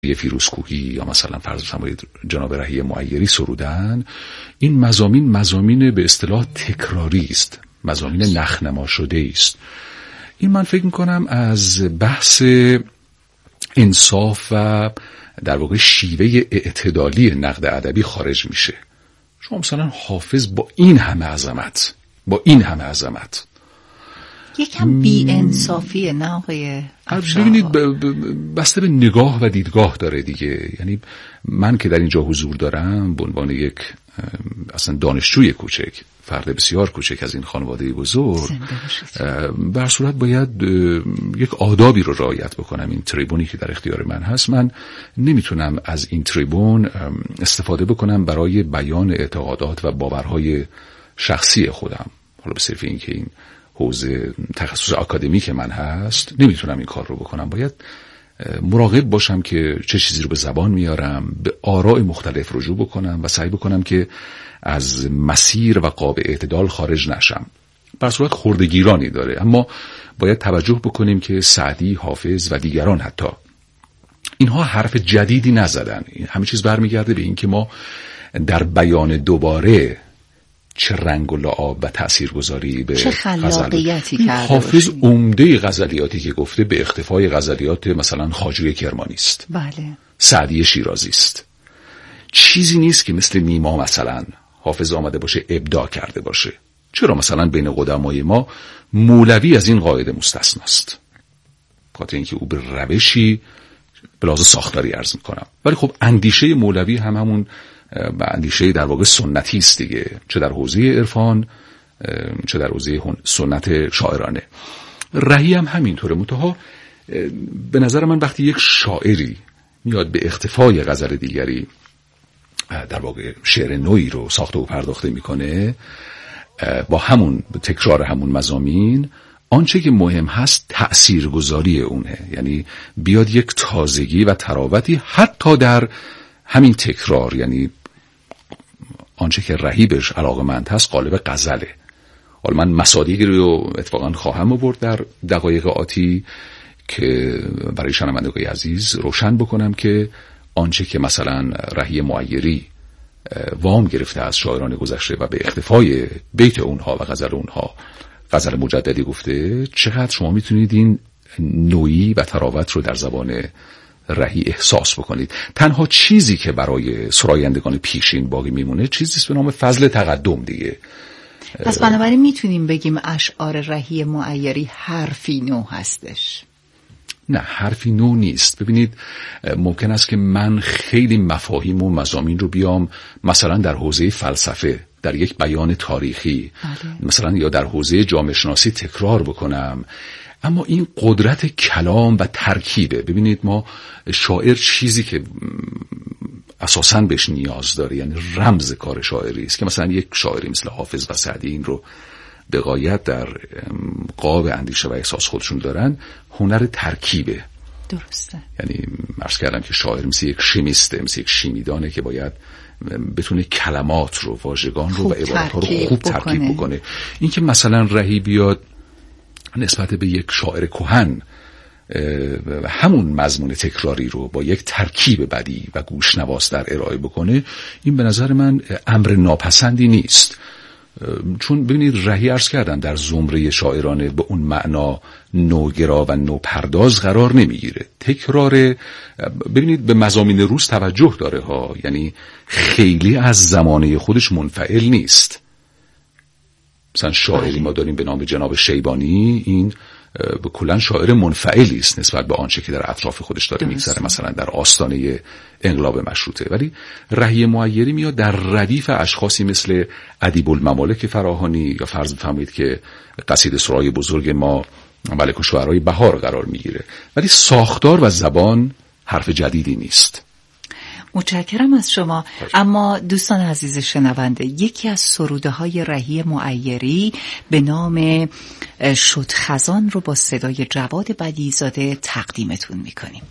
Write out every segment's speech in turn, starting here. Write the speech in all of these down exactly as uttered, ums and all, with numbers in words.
فیروزکوهی یا مثلا فرض فرمایید جناب رهی معیری سرودن، این مضامین مضامین به اصطلاح تکراری است، مضامین نخنما شده است. این من فکر میکنم از بحث انصاف و در واقع شیوه اعتدالی نقد ادبی خارج میشه. شما مثلا حافظ با این همه عظمت با این همه عظمت یکم بی انصافیه نه آقای افشار؟ ببینید بسته به نگاه و دیدگاه داره دیگه. یعنی من که در اینجا حضور دارم به عنوان یک اصلا دانشجوی کوچک، فرد بسیار کوچک از این خانواده بزرگ، به هر صورت باید یک آدابی رو رعایت بکنم. این تریبونی که در اختیار من هست، من نمیتونم از این تریبون استفاده بکنم برای بیان اعتقادات و باورهای شخصی خودم. حالا به صرف این که این حوزه تخصص آکادمیک من هست نمیتونم این کار رو بکنم. باید مراقب باشم که چه چیزی رو به زبان میارم، به آراء مختلف رجوع بکنم و سعی بکنم که از مسیر و قاب اعتدال خارج نشم. بر صورت خردگیرانی داره، اما باید توجه بکنیم که سعدی، حافظ و دیگران حتی اینها حرف جدیدی نزدن. همه چیز برمیگرده به این که ما در بیان دوباره چه رنگ و لعاب و تأثیرگذاری به چه خلاقیتی کرده. حافظ عمده غزلیاتی که گفته به اختفای غزلیات مثلا خواجوی کرمانی است، بله، سعدی شیرازی است. چیزی نیست که مثل نیما مثلا حافظ آمده باشه ابداع کرده باشه. چرا مثلا بین قدمای ما مولوی از این قاعده مستثناست؟ خاطر اینکه او به روشی به لحاظ ساختاری عرض میکنم، ولی خب اندیشه مولوی هم همون و اندیشه در واقع سنتی است دیگه، چه در حوزه عرفان چه در حوزه سنت شاعرانه. رهی هم همینطوره. منتها به نظر من وقتی یک شاعری میاد به اختفای غزل دیگری در واقع شعر نوعی رو ساخته و پرداخته میکنه با همون تکرار همون مضامین، آنچه که مهم هست تأثیرگذاری اونه. یعنی بیاد یک تازگی و تراوتی حتی در همین تکرار. یعنی آنچه که رهی بهش علاقه‌مند هست قالب غزله. حالا من مصادیقی رو اتفاقا خواهم آورد در دقایق آتی که برای شنوندگان عزیز روشن بکنم که آنچه که مثلا رهی معیری وام گرفته از شاعران گذشته و به اختفای بیت اونها و غزل اونها غزل مجددی گفته، چقدر شما میتونید این نوعی و تراوت رو در زبان رهی احساس بکنید. تنها چیزی که برای سرایندگان پیشین باقی میمونه چیزیست به نام فضل تقدم دیگه. پس بنابراین میتونیم بگیم اشعار رهی معیری حرفی نو هستش؟ نه، حرفی نو نیست. ببینید ممکن است که من خیلی مفاهیم و مضامین رو بیام مثلا در حوزه فلسفه در یک بیان تاریخی بله. مثلا یا در حوزه جامعه شناسی تکرار بکنم، اما این قدرت کلام و ترکیبه. ببینید ما شاعر چیزی که اساساً بهش نیاز داره، یعنی رمز کار شاعری است که مثلا یک شاعری مثل حافظ و سعدی این رو به غایت در قاب اندیشه و احساس خودشون دارن، هنر ترکیبه. درسته. یعنی عرض کردم که شاعر مثل یک شیمیسته، مثل یک شیمیدانه که باید بتونه کلمات رو، واژگان رو و عبارات رو خوب ترکیب بکنه. این که مثلا رهی بیاد نسبت به یک شاعر کهن همون مضمون تکراری رو با یک ترکیب بدی و گوشنواس در ارائه بکنه، این به نظر من امر ناپسندی نیست. چون ببینید رهی عرض کردن در زمره شاعرانه به اون معنا نوگرا و نوپرداز قرار نمیگیره. تکرار ببینید به مضامین روز توجه داره ها، یعنی خیلی از زمانه خودش منفعل نیست. مثلا شاعری ما داریم به نام جناب شیبانی، این به کلن شاعر منفعلی است نسبت به آنچه که در اطراف خودش داره میگذره، مثلا در آستانه انقلاب مشروطه. ولی رهی معیری میاد در ردیف اشخاصی مثل ادیب الممالک فراهانی یا فرض بفرمایید که قصیده سرای بزرگ ما ملک الشعرای بهار قرار میگیره، ولی ساختار و زبان حرف جدیدی نیست. متشکرم از شما. اما دوستان عزیز شنونده، یکی از سروده های رهی معیری به نام شد خزان رو با صدای جواد بدیعی‌زاده تقدیمتون میکنیم.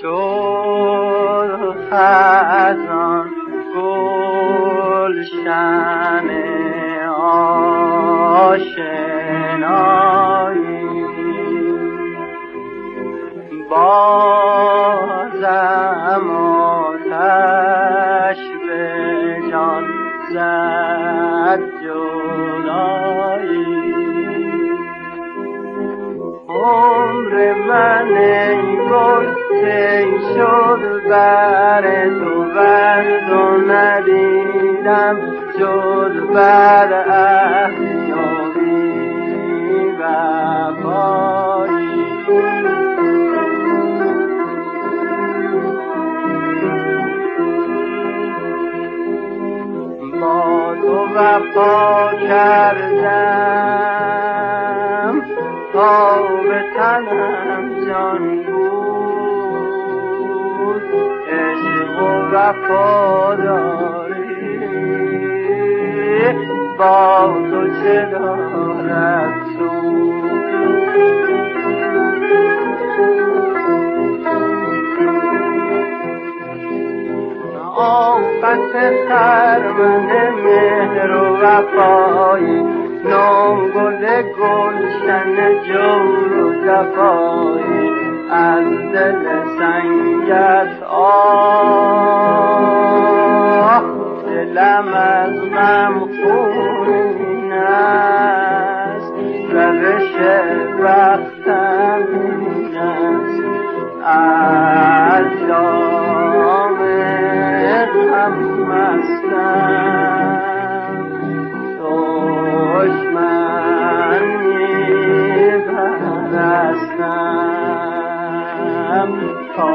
شد خزان گلشن آشنایی، بازم آتش به جان زد جدایی. عمر من ای گل طی شد بر تو ورد و ندیدم جز بر عهد و بی وفایی. با تو وفا کردم تا به تنم جان بود، عشق و وفاداری با تو چه دارد سود. آفت خرمن مهر و وفایی، نوگل گلشن جور و جفایی، از دل سنگت آه دلم از غم خون است، روش بختم این است، از جام غم مستم، دشمن می‌پرستم تا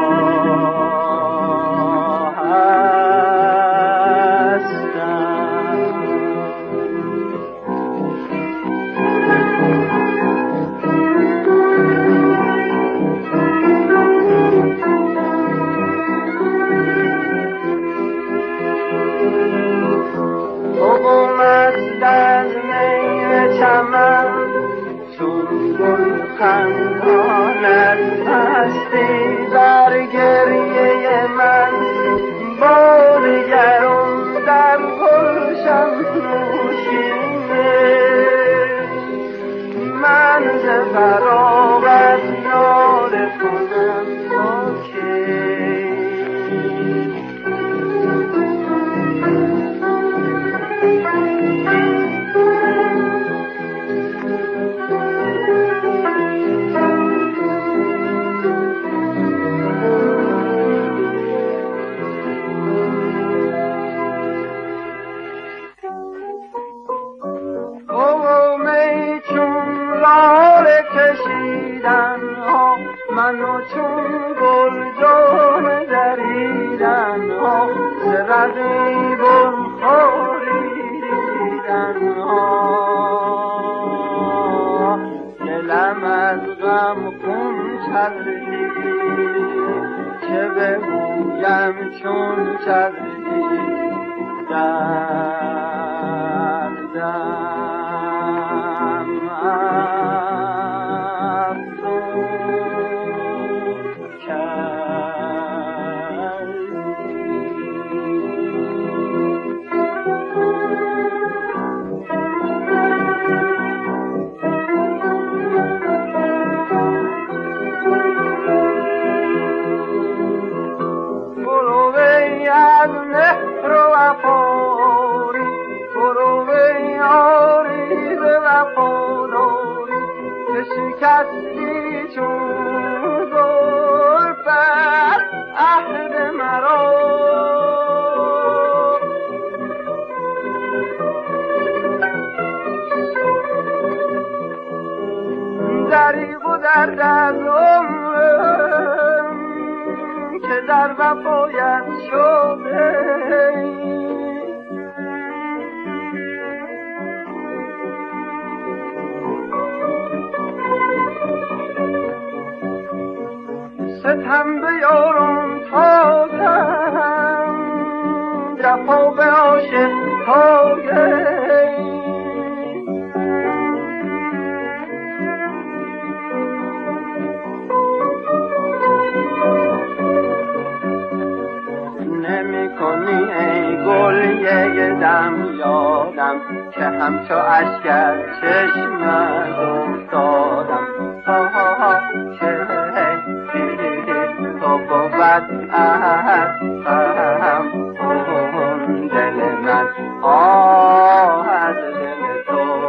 خندانت هستی در گریه من، بارگرم در گلشن نوشینه، من ز فراغت ناله کنم تا کی. منو چون گل جان دریدن ها، ز رقیبم خوریدن ها، دلم از غم خون چردی، چه بگویم چون چردی دردم شکستی چون زلفت عهد مرا، دریغ و درد از عمرم که در وفایت شده، ستم به یارم تازم، جفا به عاشق تاگه، هم یادم که همچو اشکر چشمت افتادم آها که تو بود هم اون دل من آه از دل تو.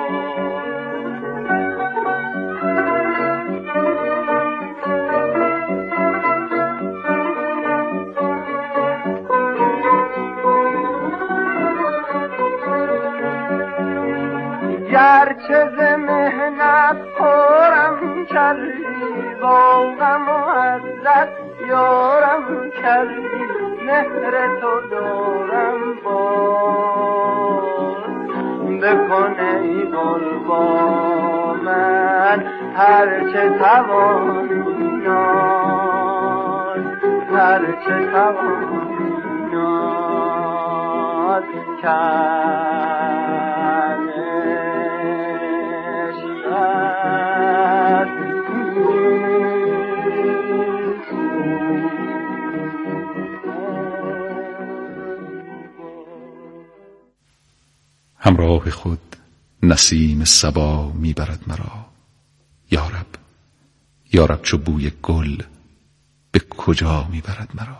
گرچه ز مهنت پرم کردی با غم و حسرت یارم کردی مهر تو دارم باز بکن ای گل با من هرچه توانی ناز هرچه توانی ناز کرد همراه خود نسیم صبا میبرد مرا. یارب یارب چو بوی گل به کجا میبرد مرا.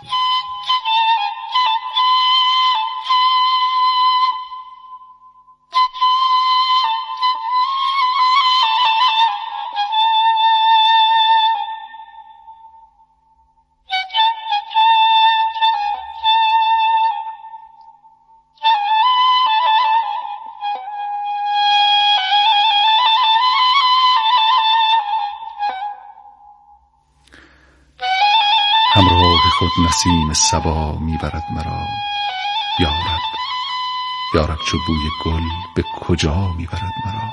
همراه خود نسیم صبا میبرد مرا. یارب یارب چو بوی گل به کجا میبرد مرا.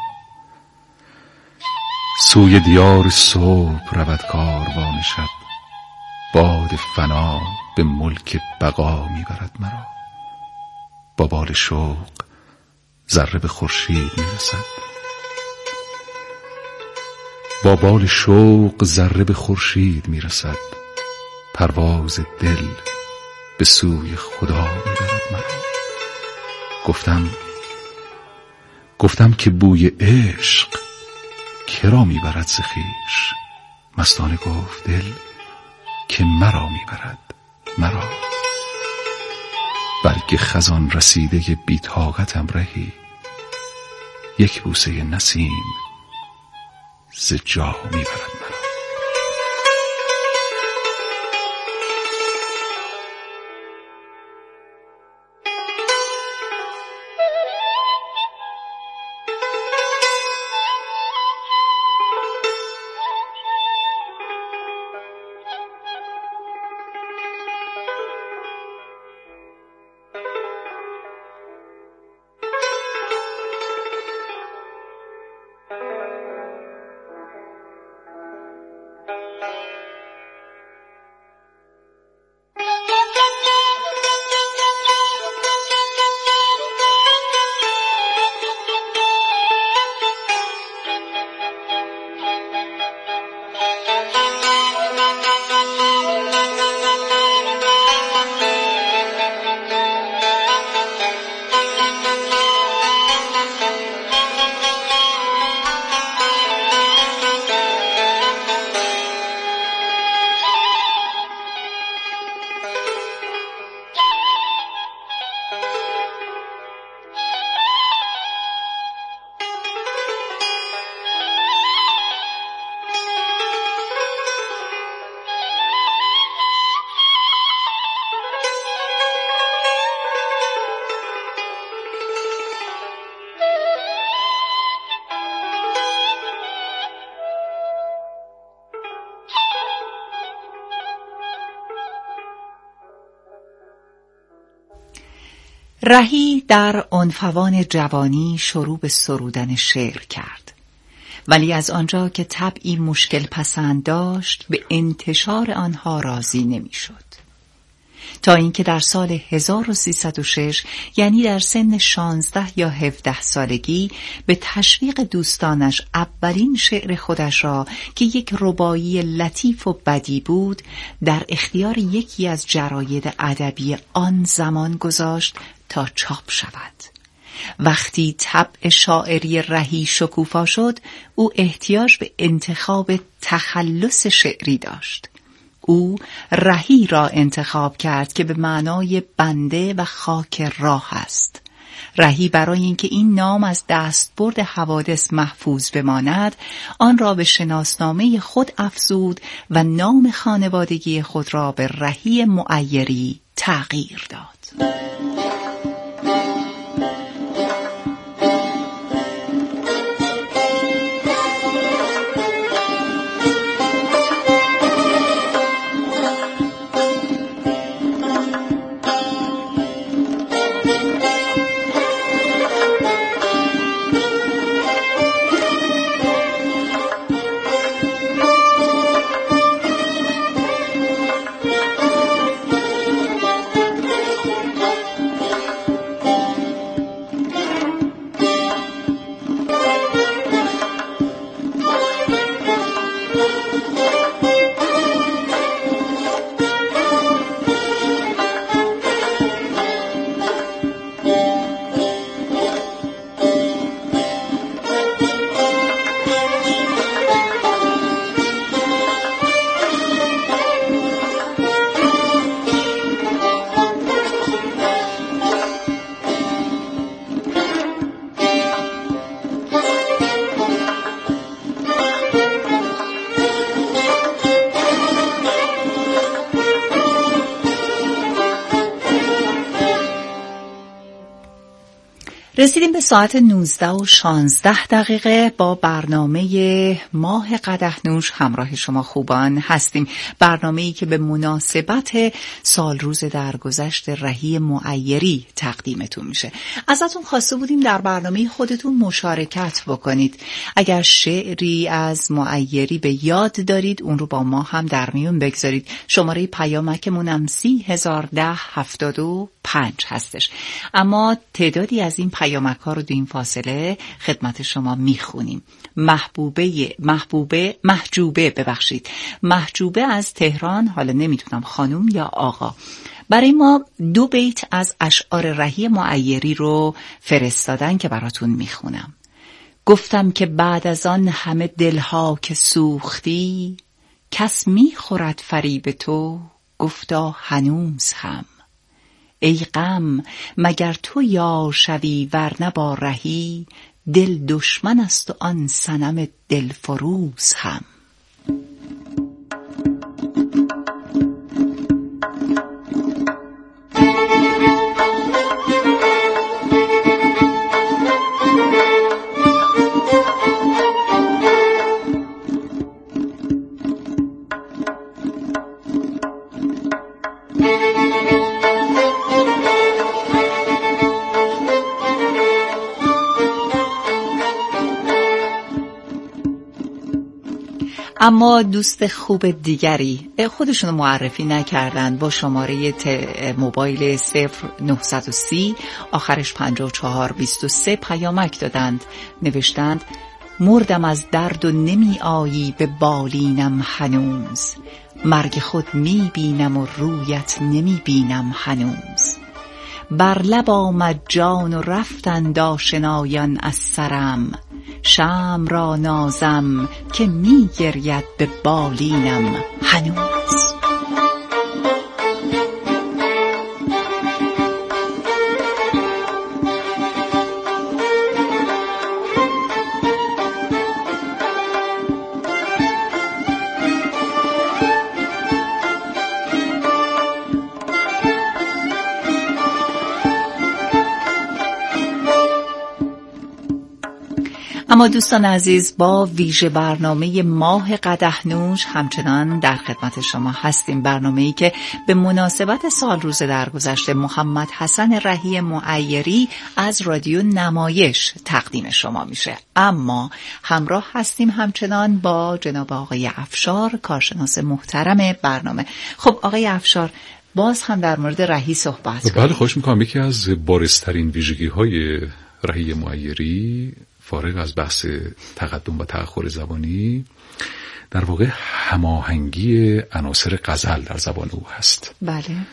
سوی دیار صبح رود کاروان شب. باد فنا به ملک بقا میبرد مرا. با بال شوق ذره به خورشید میرسد. با بال شوق ذره به خورشید میرسد. پرواز دل به سوی خدا میبرد مرا. گفتم گفتم که بوی عشق کرا میبرد ز خویش. مستانه گفت دل که مرا میبرد مرا. بلکه خزان رسیده بی طاقتم رهی. یک بوسه نسیم ز جا میبرد مرا. رهی در عنفوان جوانی شروع به سرودن شعر کرد، ولی از آنجا که طبعی مشکل پسند داشت به انتشار آنها راضی نمی‌شد. تا اینکه در سال هزار و سیصد و شش، یعنی در سن شانزده یا هفده سالگی، به تشویق دوستانش اولین شعر خودش را که یک رباعی لطیف و بدی بود در اختیار یکی از جراید ادبی آن زمان گذاشت تا چاپ شود. وقتی طبع شاعری رهی شکوفا شد، او احتیاج به انتخاب تخلص شعری داشت. او رهی را انتخاب کرد که به معنای بنده و خاک راه است. رهی برای اینکه این نام از دستبرد حوادث محفوظ بماند، آن را به شناسنامه خود افزود و نام خانوادگی خود را به رهی معیری تغییر داد. رسیدیم به ساعت نوزده و شانزده دقیقه. با برنامه ماه قدحنوش همراه شما خوبان هستیم. برنامه‌ای که به مناسبت سال روز درگذشت رهی معیری تقدیمتون میشه. ازتون خواسته بودیم در برنامه خودتون مشارکت بکنید. اگر شعری از معیری به یاد دارید اون رو با ما هم در میون بگذارید. شماره پیامکمون هم سی هزار ده هفتاد و پنج هستش. اما تعدادی از این پیامک ها رو در این فاصله خدمت شما میخونیم. محبوبه محبوبه محجوبه ببخشید محجوبه از تهران، حالا نمیتونم خانم یا آقا، برای ما دو بیت از اشعار رهی معیری رو فرستادن که براتون میخونم. گفتم که بعد از آن همه دلها که سوختی، کس میخورد فریب تو، گفتا هنوز هم. ای غم مگر تو یار شوی ورنه با رهی، دل دشمن است و آن صنم دلفروز هم. اما دوست خوب دیگری خودشونو معرفی نکردن، با شماره موبایل صفر نهصد و سی آخرش پنجاه و چهار بیست و سه پیامک دادند. نوشتند مردم از درد و نمی آیی به بالینم هنوز، مرگ خود می بینم و رویت نمی بینم هنوز. بر لب آمد جان و رفتند آشنایان از سرم، شمع را نازم که می گرید به بالینم هنوز. اما دوستان عزیز، با ویژه برنامه ماه قدحنوش همچنان در خدمت شما هستیم. برنامه‌ای که به مناسبت سال روز درگذشت محمد حسن رهی معیری از رادیو نمایش تقدیم شما میشه. اما همراه هستیم همچنان با جناب آقای افشار، کارشناس محترم برنامه. خب آقای افشار، باز هم در مورد رهی صحبت کنیم. بله، خواهش میکنم. یکی از بارزترین ویژگی‌های رهی معیری، فارغ از بحث تقدم و تأخر زبانی، در واقع هماهنگی عناصر غزل در زبان او هست. بله.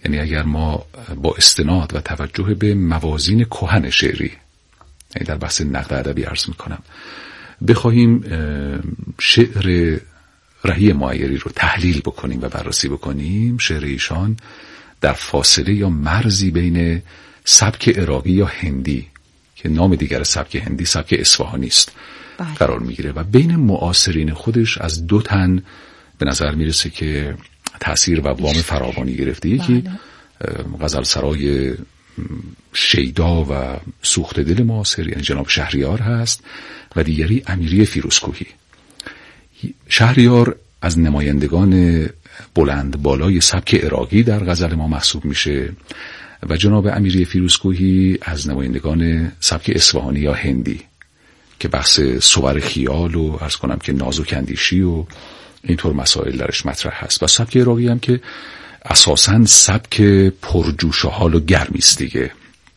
یعنی اگر ما با استناد و توجه به موازین کهن شعری، یعنی در بحث نقد ادبی عرض میکنم، بخواهیم شعر رهی معیری رو تحلیل بکنیم و بررسی بکنیم، شعر ایشان در فاصله یا مرزی بین سبک عراقی یا هندی که نام دیگر سبک هندی سبک اصفهانی است قرار میگیره و بین معاصرین خودش از دو تن به نظر میرسه که تأثیر و وام فراوانی گرفته. یکی غزل سرای شیدا و سوخت دل معاصر یعنی جناب شهریار هست و دیگری امیری فیروزکوهی. شهریار از نمایندگان بلند بالای سبک عراقی در غزل ما محسوب میشه و جناب امیری فیروزکوهی از نمایندگان سبک اصفهانی یا هندی که بحث صور خیال و عرض کنم که نازک اندیشی و اینطور مسائل درش مطرح هست و سبک عراقی هم که اساساً سبک پرجوش و حال و گرمی است دیگه.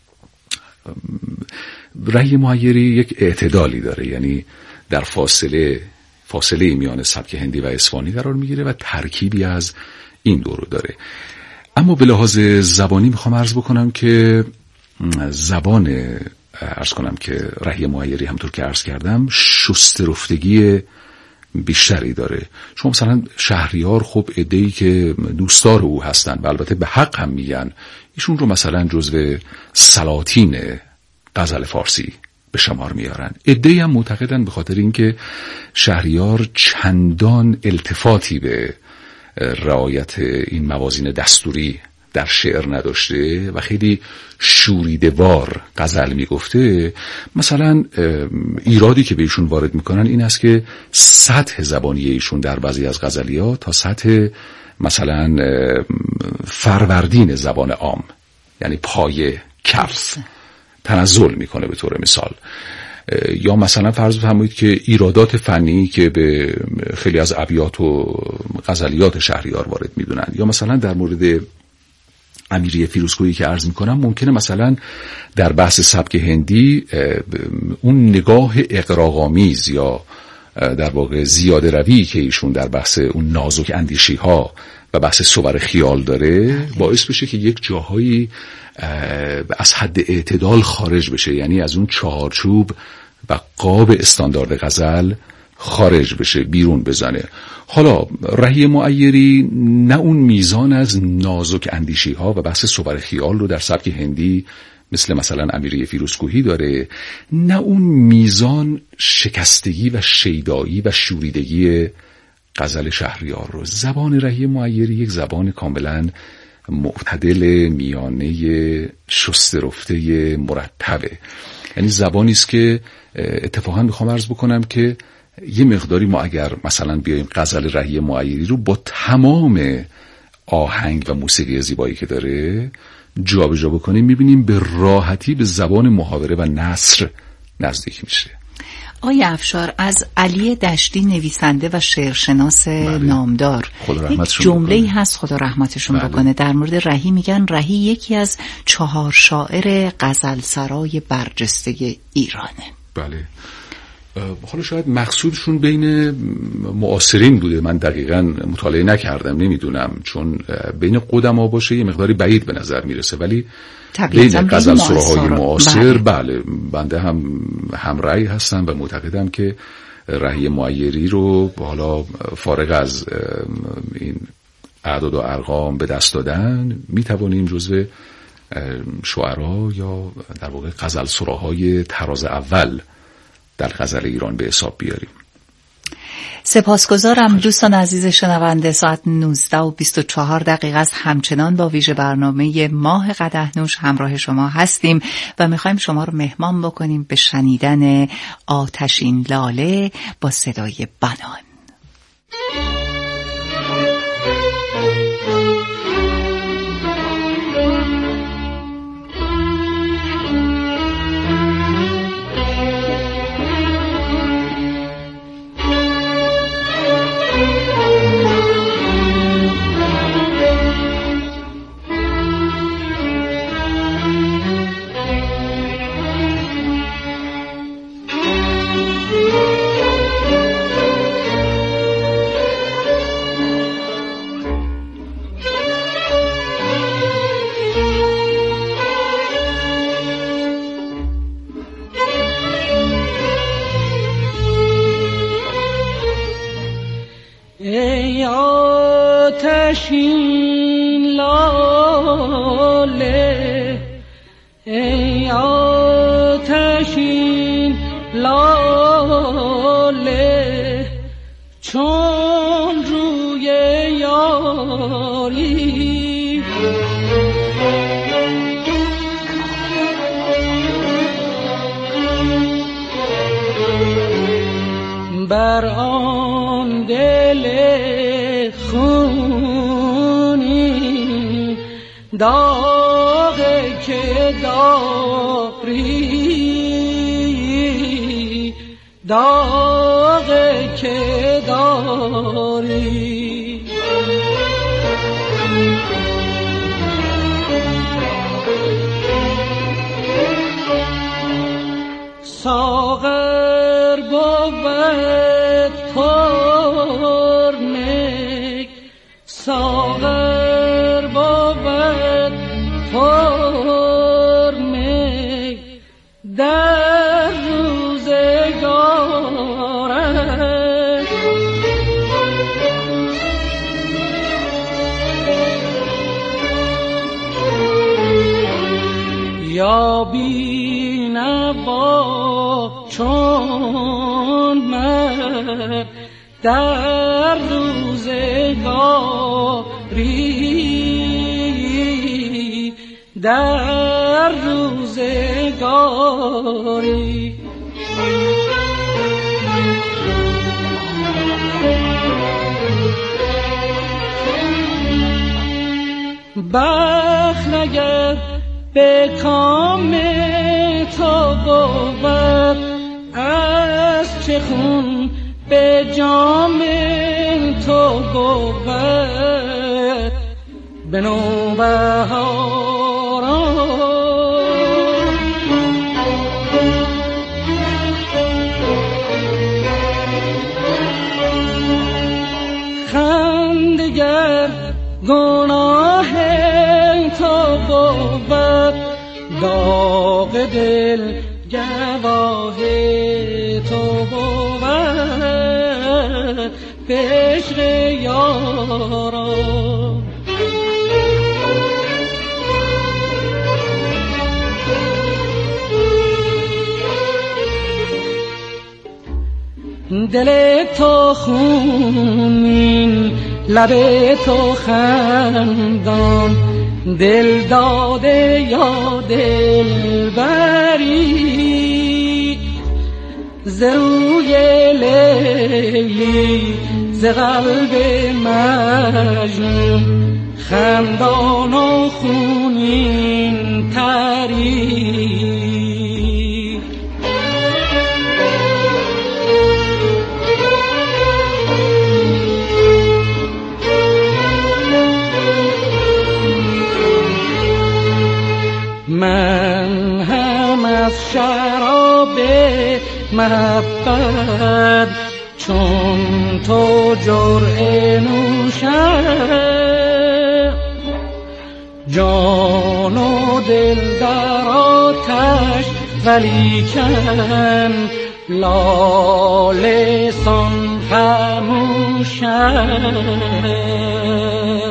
رهی معیری یک اعتدالی داره، یعنی در فاصله فاصله میان سبک هندی و اصفهانی قرار میگیره و ترکیبی از این دو رو داره. اما به لحاظ زبانی میخوام عرض بکنم که زبان عرض کنم که رهی معیری همطور که عرض کردم شسترفتگی بیشتری داره. شما مثلا شهریار خب عده‌ای که دوستدار او هستن و البته به حق هم میگن ایشون رو مثلا جزو سلاطین غزل فارسی به شمار میارن. عده‌ای هم معتقدن به خاطر اینکه شهریار چندان التفاتی به رعایت این موازین دستوری در شعر نداشته و خیلی شوریده‌وار غزل میگفته. مثلا ایرادی که به ایشون وارد میکنن این است که سطح زبانی ایشون در بعضی از غزلیات تا سطح مثلا فروردین زبان عام یعنی پایه کف تنزل میکنه به طور مثال. یا مثلا فرض بفرمایید که ایرادات فنی که به خیلی از ابیات و غزلیات شهریار وارد میدونن، یا مثلا در مورد امیری فیروزکویی که عرض میکنم ممکنه مثلا در بحث سبک هندی اون نگاه اغراق‌آمیز یا در واقع زیاده روی که ایشون در بحث اون نازک اندیشی ها و بحث صور خیال داره باعث بشه که یک جاهایی از حد اعتدال خارج بشه، یعنی از اون چارچوب و قاب استاندارد غزل خارج بشه، بیرون بزنه. حالا رهی معیری نه اون میزان از نازک اندیشی ها و بحث صور خیال رو در سبک هندی مثل مثلا امیری فیروزکوهی داره، نه اون میزان شکستگی و شیدایی و شوریدگی غزل شهریار رو. زبان رهی معیری یک زبان کاملا معتدل، میانه، شسترفته، مرتبه. یعنی زبانی است که اتفاقا میخوام عرض بکنم که یه مقداری ما اگر مثلا بیایم غزل رهی معیری رو با تمام آهنگ و موسیقی زیبایی که داره جابجا بکنیم میبینیم به راحتی به زبان محاوره و نثر نزدیک میشه. آقای افشار، از علی دشتی نویسنده و شعرشناس بله. نامدار یک جمله‌ای هست خدا رحمتشون بله. بکنه در مورد رهی، میگن رهی یکی از چهار شاعر غزل سرای برجسته ایرانه. بله. حالا شاید مقصودشون بین معاصرین بوده، من دقیقاً مطالعه نکردم نمیدونم، چون بین قدما باشه یه مقداری بعید به نظر میرسه، ولی بین غزل سراهای معاصر بله. بله بنده هم همرأی هستم و معتقدم که رهی معیری رو حالا فارغ از این اعداد و ارقام به دست دادن میتوانیم جزو شعرا یا در واقع غزل سراهای طراز اول در غزل ایران به حساب بیاریم. سپاسگزارم دوستان عزیز شنونده. ساعت نوزده و بیست و چهار دقیقه است. همچنان با ویژه برنامه ماه قدحنوش همراه شما هستیم و میخوایم شما رو مهمان بکنیم به شنیدن آتشین لاله با صدای بنان. آتشین لاله ای آتشین لاله چون روی یاری بر آن دل خونی داغ که داری داغ که داری ساغر بود پرنک ساغر بود پرنک در روزگارش یا بی نوا چون من در روزگاری در روزگاری بخت اگر به کام تو بود از چه خون به جام تو بود به نوبهاران خندگر گناه تو بود داغ دل گواه تو بود به عشق یاران دل تو خونین لب تو خندان دل داده یا دل بری ز روی لیلی ز قلب مجنون خندان و خونین تری من هم از شراب محبت چون تو جرعه نوشم جان و دل در آتش ولیکن لاله سان خموشم.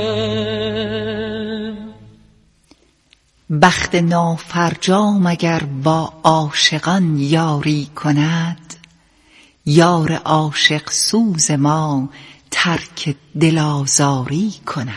بخت نافرجام اگر با عاشقان یاری کند یار عاشق سوز ما ترک دل آزاری کند.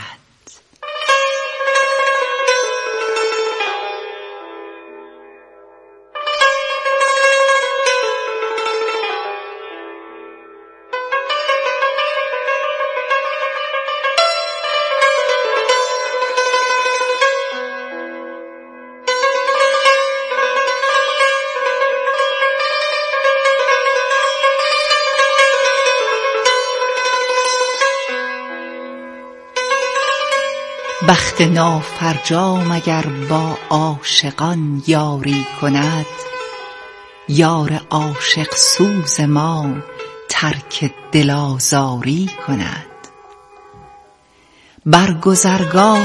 بخت نافرجام اگر با عاشقان یاری کند یار عاشق سوز ما ترک دل آزاری کند. بر گذرگاه